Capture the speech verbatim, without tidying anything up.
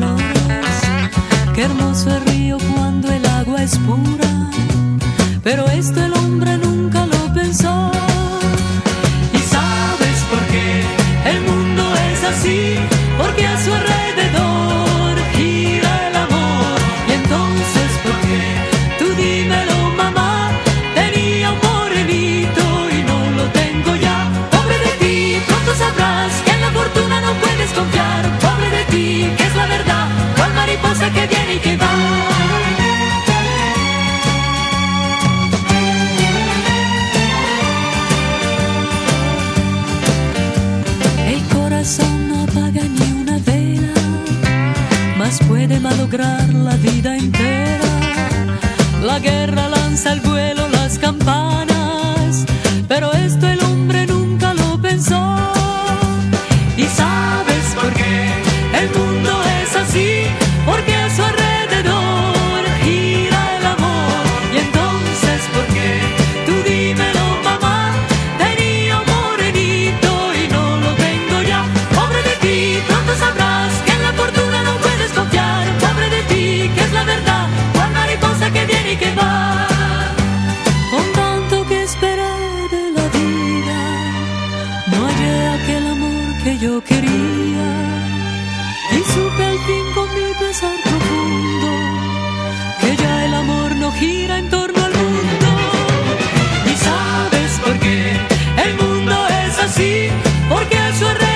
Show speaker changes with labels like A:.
A: flores. Qué hermoso el río cuando el agua es pura, pero esto el hombre nunca lo pensó. ¿Y sabes por qué el mundo es así? Porque a su alrededor gira el amor. Y entonces, ¿por qué? Tú dímelo, mamá. Tenía un morenito y no lo tengo ya. Pobre de ti, pronto sabrás que en la fortuna no puedes confiar. Pobre de ti, que es la verdad, cual mariposa que viene y que va. No apaga ni una vela, mas puede malograr la vida entera. La guerra lanza al vuelo las campanas, pero esto el hombre nunca lo pensó. ¿Y sabes por qué el mundo es así? Porque a su alrededor gira el amor. Y entonces, ¿por qué? Tú dímelo, mamá. Tenía un morenito y no lo tengo ya. Pobre de ti, pronto sabrás que en la fortuna no puedes confiar. Pobre de ti, que es la verdad, cual mariposa que viene y que va. Con tanto que esperar de la vida, no hallé aquel amor que yo quería. Y supe al fin con mi pesar profundo que ya el amor no gira en torno al mundo. ¿Y sabes por qué el mundo es así? Porque a su alrededor